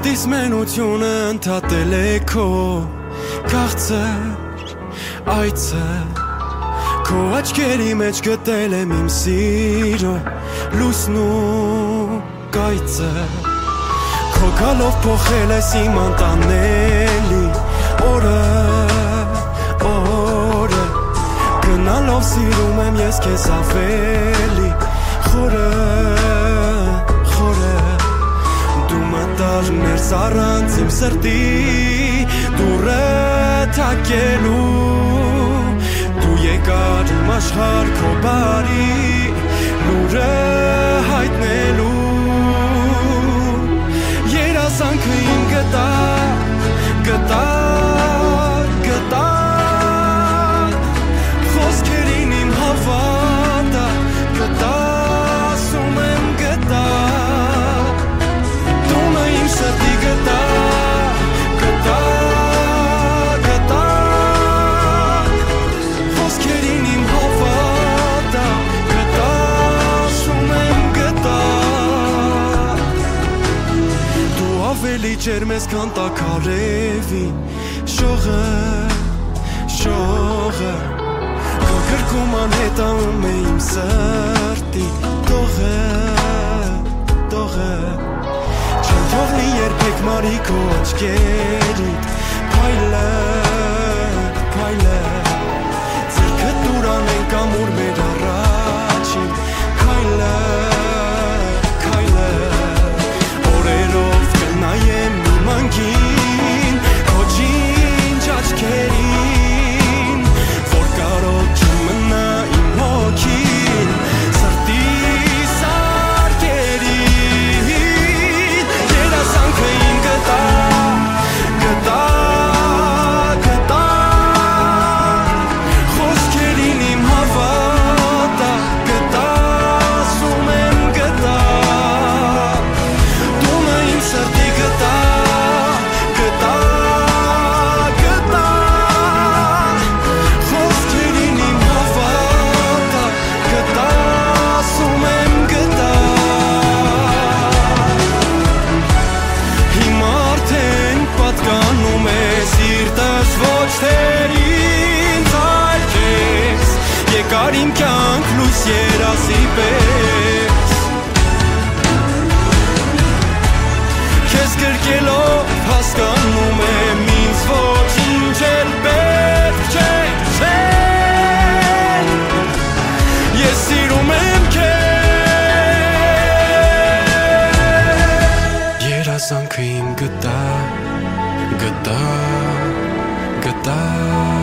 Մենությունը ընդհատել է քո քաղցր այցը Քո աչքերի մեջ գտել եմ իմ սիրո լույսն ու կայծը Քո գալով փոխել ես իմ անտանելի օրը Գնալով սիրում եմ ես քեզ ավելի խորը Ներս առանց իմ սրտի դուրը թակելու Դու եկար իմ աշխարհ քո բարի լուրը հայտնելու Երազանքը իմ գտա Խոսքերին իմ հավատա Գտա, ասում եմ գտա Սրտի գտա Խոսքերին իմ հավատա Գտա, ասում եմ գտա Դու ավելի ջերմ ես քան տաքարևին Շողը Քո գրկում անհետանում է իմ սրտի Տողը Թողնի երբեք մարի քո աչքերիդ Փայլը Ձերքդ դուրան են կամուր մեր առաջին Քայլը Օրերով կնայեմ իմ անկին Քո ջինջ աչքերին Որ կարող չմնա իմ հոգին Սրտիս արկերին Երազանքը իմ գտա Խոսքերին իմ հավատա Գտա, ասում եմ գտա Տունը իմ սրտի գտա Խոսքերին իմ հավատա Գտա, ասում եմ գտա Հիմա արդեն պատկանում է սիրտս ոչ թե ինձ այլ քեզ Եկար իմ կյանք լույս երազի պես Քեզ գրկելով հասկանում եմ ինձ ոչինչ էլ պետք չէ Ես սիրում եմ քեզ Երազանքը իմ գտա